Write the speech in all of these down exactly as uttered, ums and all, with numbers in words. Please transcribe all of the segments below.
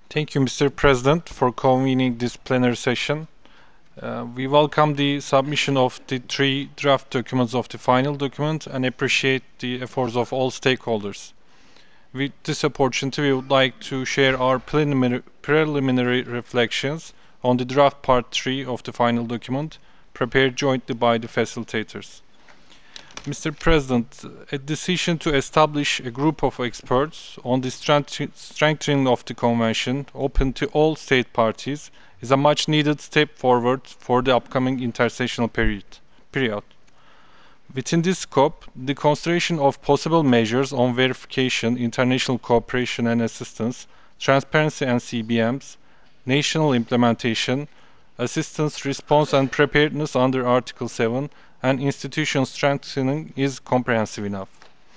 Thank you, Mister President, for convening this plenary session. Uh, we welcome the submission of the three draft documents of the final document and appreciate the efforts of all stakeholders. With this opportunity, we would like to share our preliminary, preliminary reflections on the draft part three of the final document prepared jointly by the facilitators. Mister President, a decision to establish a group of experts on the strength- strengthening of the Convention, open to all state parties, is a much needed step forward for the upcoming intersessional period. period. Within this scope, the consideration of possible measures on verification, international cooperation and assistance, transparency and C B Ms, national implementation, assistance, response and preparedness under Article seven, and institution strengthening is comprehensive enough.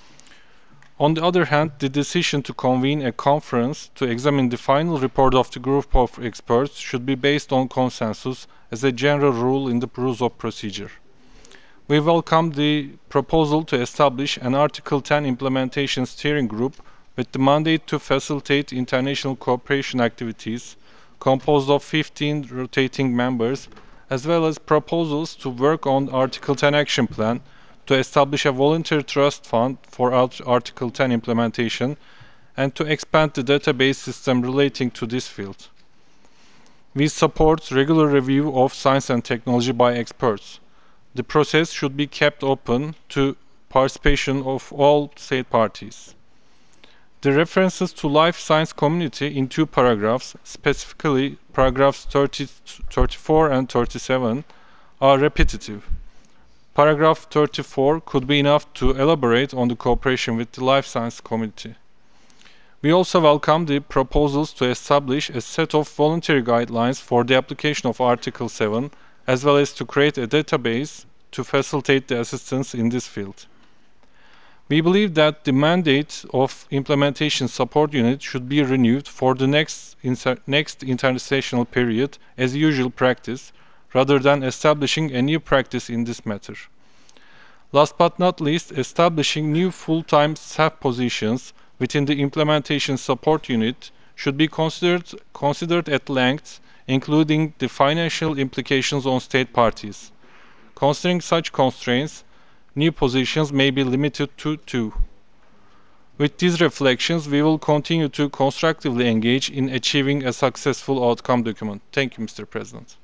On the other hand, the decision to convene a conference to examine the final report of the group of experts should be based on consensus as a general rule in the rules of procedure. We welcome the proposal to establish an Article ten implementation steering group with the mandate to facilitate international cooperation activities composed of fifteen rotating members, as well as proposals to work on Article ten action plan to establish a voluntary trust fund for Article ten implementation and to expand the database system relating to this field. We support regular review of science and technology by experts. The process should be kept open to participation of all state parties. The references to life science community in two paragraphs, specifically paragraphs thirty, thirty-four and thirty-seven, are repetitive. Paragraph thirty-four could be enough to elaborate on the cooperation with the life science community. We also welcome the proposals to establish a set of voluntary guidelines for the application of Article seven, as well as to create a database to facilitate the assistance in this field. We believe that the mandate of Implementation Support Unit should be renewed for the next, next intersessional period as usual practice, rather than establishing a new practice in this matter. Last but not least, establishing new full-time staff positions within the Implementation Support Unit should be considered, considered at length, including the financial implications on state parties. Considering such constraints, new positions may be limited to two. With these reflections, we will continue to constructively engage in achieving a successful outcome document. Thank you, Mister President.